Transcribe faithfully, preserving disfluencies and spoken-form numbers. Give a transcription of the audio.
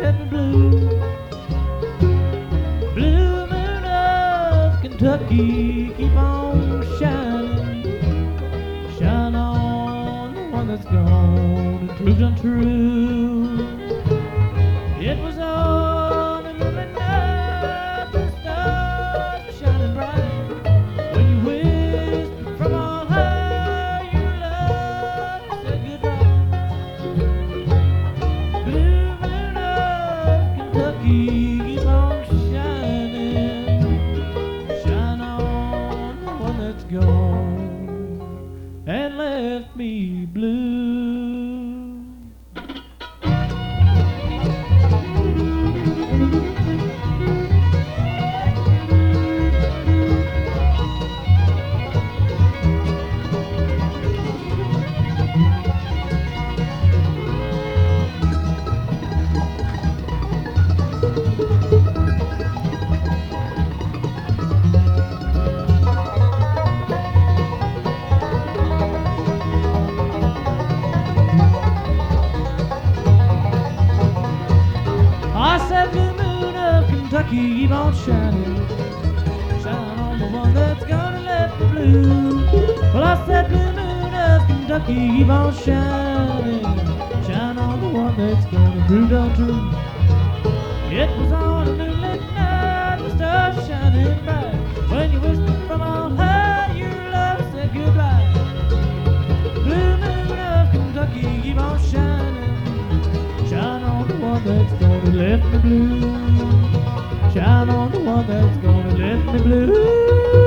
left me blue. Blue moon of Kentucky, keep on shining. Shine on the one that's gone and proved untrue. It was on a moonlit night, the stars were shining bright. When you whispered from on high, your love said goodbye. Blue moon of Kentucky, keep on shining. Shine on the one that's gone and left me blue. I said, blue moon of Kentucky, keep on shining. Shine on the one that's gonna left me blue. Well, I said, blue moon of Kentucky, keep on shining. Shine on the one that's gonna prove untrue. It was on a moonlit night, the stars shining bright. When you whispered from on high, your love said goodbye. Blue moon of Kentucky, keep on shining. Shine on the one that's gonna left me blue. Shine on the one that's gonna left me blue.